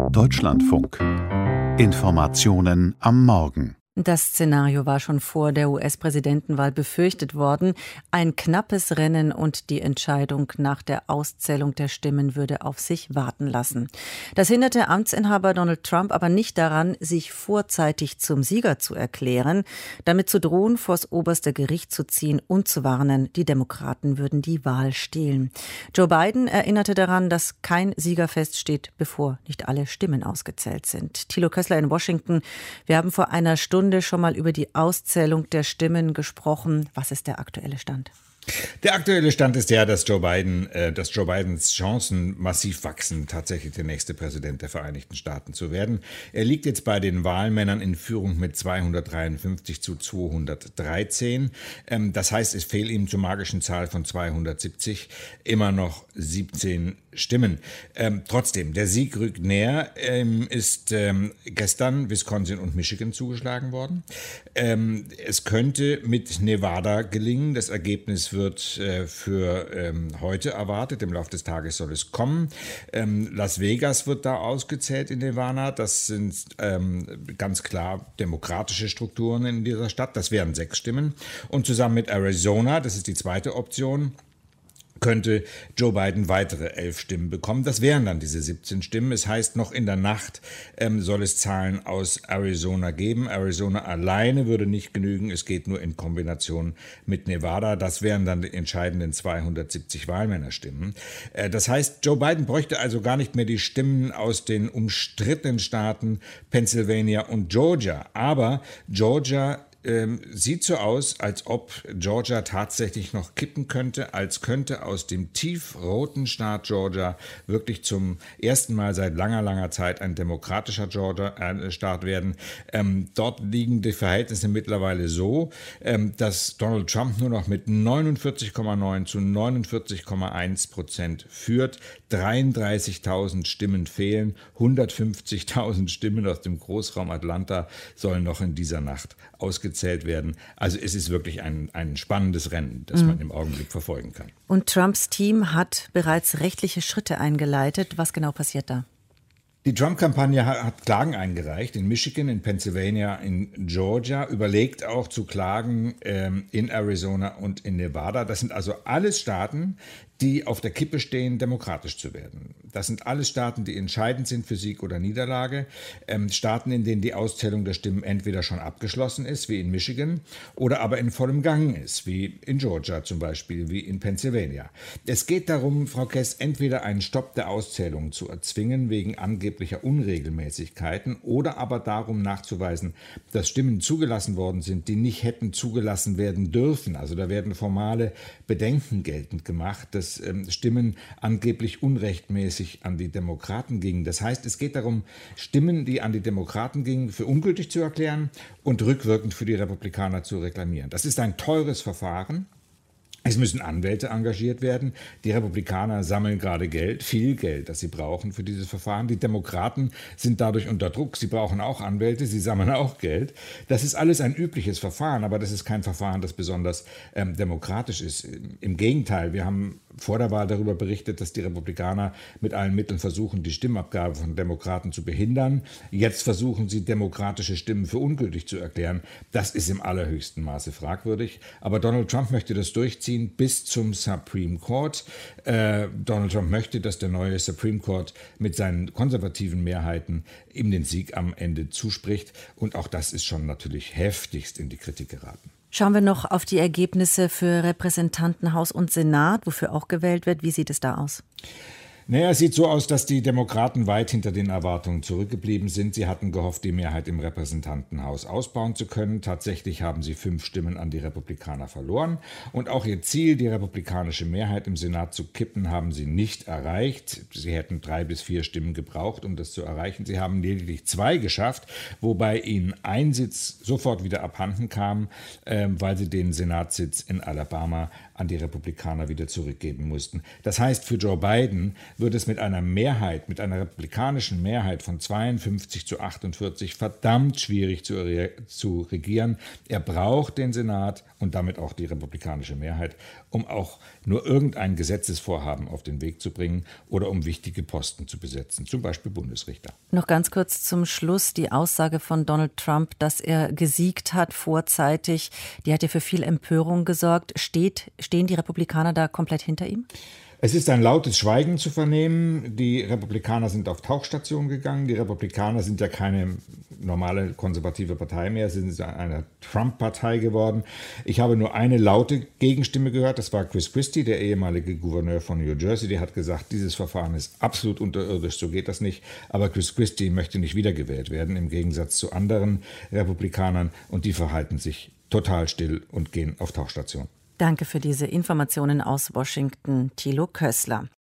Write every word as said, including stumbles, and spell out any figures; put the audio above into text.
Deutschlandfunk. Informationen am Morgen. Das Szenario war schon vor der U S-Präsidentenwahl befürchtet worden. Ein knappes Rennen und die Entscheidung nach der Auszählung der Stimmen würde auf sich warten lassen. Das hinderte Amtsinhaber Donald Trump aber nicht daran, sich vorzeitig zum Sieger zu erklären, damit zu drohen, vors oberste Gericht zu ziehen und zu warnen, die Demokraten würden die Wahl stehlen. Joe Biden erinnerte daran, dass kein Sieger feststeht, bevor nicht alle Stimmen ausgezählt sind. Thilo Kössler in Washington. Wir haben vor einer Stunde schon mal über die Auszählung der Stimmen gesprochen. Was ist der aktuelle Stand? Der aktuelle Stand ist der, dass Joe Biden, äh, dass Joe Bidens Chancen massiv wachsen, tatsächlich der nächste Präsident der Vereinigten Staaten zu werden. Er liegt jetzt bei den Wahlmännern in Führung mit zweihundertdreiundfünfzig zu zweihundertdreizehn. Ähm, das heißt, es fehlt ihm zur magischen Zahl von zweihundertsiebzig immer noch siebzehn Stimmen. Ähm, trotzdem, der Sieg rückt näher, ähm, ist ähm, gestern Wisconsin und Michigan zugeschlagen worden. Ähm, es könnte mit Nevada gelingen. Das Ergebnis wird äh, für ähm, heute erwartet. Im Laufe des Tages soll es kommen. Ähm, Las Vegas wird da ausgezählt in Nevada. Das sind ähm, ganz klar demokratische Strukturen in dieser Stadt. Das wären sechs Stimmen. Und zusammen mit Arizona, das ist die zweite Option, könnte Joe Biden weitere elf Stimmen bekommen. Das wären dann diese siebzehn Stimmen. Es heißt, noch in der Nacht ähm, soll es Zahlen aus Arizona geben. Arizona alleine würde nicht genügen. Es geht nur in Kombination mit Nevada. Das wären dann die entscheidenden zweihundertsiebzig Wahlmännerstimmen. Äh, das heißt, Joe Biden bräuchte also gar nicht mehr die Stimmen aus den umstrittenen Staaten Pennsylvania und Georgia. Aber Georgia Ähm, sieht so aus, als ob Georgia tatsächlich noch kippen könnte, als könnte aus dem tiefroten Staat Georgia wirklich zum ersten Mal seit langer, langer Zeit ein demokratischer Georgia, äh, Staat werden. Ähm, dort liegen die Verhältnisse mittlerweile so, ähm, dass Donald Trump nur noch mit neunundvierzig Komma neun zu neunundvierzig Komma eins Prozent führt. dreiunddreißigtausend Stimmen fehlen, hundertfünfzigtausend Stimmen aus dem Großraum Atlanta sollen noch in dieser Nacht ausgezählt werden. Also es ist wirklich ein, ein spannendes Rennen, das mhm. man im Augenblick verfolgen kann. Und Trumps Team hat bereits rechtliche Schritte eingeleitet. Was genau passiert da? Die Trump-Kampagne hat Klagen eingereicht in Michigan, in Pennsylvania, in Georgia, überlegt auch zu klagen ähm, in Arizona und in Nevada. Das sind also alles Staaten, die auf der Kippe stehen, demokratisch zu werden. Das sind alles Staaten, die entscheidend sind für Sieg oder Niederlage. Ähm, Staaten, in denen die Auszählung der Stimmen entweder schon abgeschlossen ist, wie in Michigan, oder aber in vollem Gang ist, wie in Georgia zum Beispiel, wie in Pennsylvania. Es geht darum, Frau Kess, entweder einen Stopp der Auszählung zu erzwingen wegen angeblicher Unregelmäßigkeiten oder aber darum nachzuweisen, dass Stimmen zugelassen worden sind, die nicht hätten zugelassen werden dürfen. Also da werden formale Bedenken geltend gemacht, dass Stimmen angeblich unrechtmäßig an die Demokraten gingen. Das heißt, es geht darum, Stimmen, die an die Demokraten gingen, für ungültig zu erklären und rückwirkend für die Republikaner zu reklamieren. Das ist ein teures Verfahren. Es müssen Anwälte engagiert werden. Die Republikaner sammeln gerade Geld, viel Geld, das sie brauchen für dieses Verfahren. Die Demokraten sind dadurch unter Druck. Sie brauchen auch Anwälte, sie sammeln auch Geld. Das ist alles ein übliches Verfahren, aber das ist kein Verfahren, das besonders ähm, demokratisch ist. Im Gegenteil, wir haben vor der Wahl darüber berichtet, dass die Republikaner mit allen Mitteln versuchen, die Stimmabgabe von Demokraten zu behindern. Jetzt versuchen sie, demokratische Stimmen für ungültig zu erklären. Das ist im allerhöchsten Maße fragwürdig. Aber Donald Trump möchte das durchziehen bis zum Supreme Court. Äh, Donald Trump möchte, dass der neue Supreme Court mit seinen konservativen Mehrheiten ihm den Sieg am Ende zuspricht. Und auch das ist schon natürlich heftigst in die Kritik geraten. Schauen wir noch auf die Ergebnisse für Repräsentantenhaus und Senat, wofür auch gewählt wird. Wie sieht es da aus? Naja, es sieht so aus, dass die Demokraten weit hinter den Erwartungen zurückgeblieben sind. Sie hatten gehofft, die Mehrheit im Repräsentantenhaus ausbauen zu können. Tatsächlich haben sie fünf Stimmen an die Republikaner verloren. Und auch ihr Ziel, die republikanische Mehrheit im Senat zu kippen, haben sie nicht erreicht. Sie hätten drei bis vier Stimmen gebraucht, um das zu erreichen. Sie haben lediglich zwei geschafft, wobei ihnen ein Sitz sofort wieder abhanden kam, äh, weil sie den Senatssitz in Alabama an die Republikaner wieder zurückgeben mussten. Das heißt für Joe Biden, wird es mit einer Mehrheit, mit einer republikanischen Mehrheit von zweiundfünfzig zu achtundvierzig verdammt schwierig zu, zu regieren. Er braucht den Senat und damit auch die republikanische Mehrheit, um auch nur irgendein Gesetzesvorhaben auf den Weg zu bringen oder um wichtige Posten zu besetzen, zum Beispiel Bundesrichter. Noch ganz kurz zum Schluss die Aussage von Donald Trump, dass er gesiegt hat vorzeitig. Die hat ja für viel Empörung gesorgt. Steht, stehen die Republikaner da komplett hinter ihm? Es ist ein lautes Schweigen zu vernehmen. Die Republikaner sind auf Tauchstation gegangen. Die Republikaner sind ja keine normale konservative Partei mehr. Sie sind eine Trump-Partei geworden. Ich habe nur eine laute Gegenstimme gehört. Das war Chris Christie, der ehemalige Gouverneur von New Jersey. Der hat gesagt, dieses Verfahren ist absolut unterirdisch, so geht das nicht. Aber Chris Christie möchte nicht wiedergewählt werden, im Gegensatz zu anderen Republikanern. Und die verhalten sich total still und gehen auf Tauchstation. Danke für diese Informationen aus Washington, Thilo Kössler.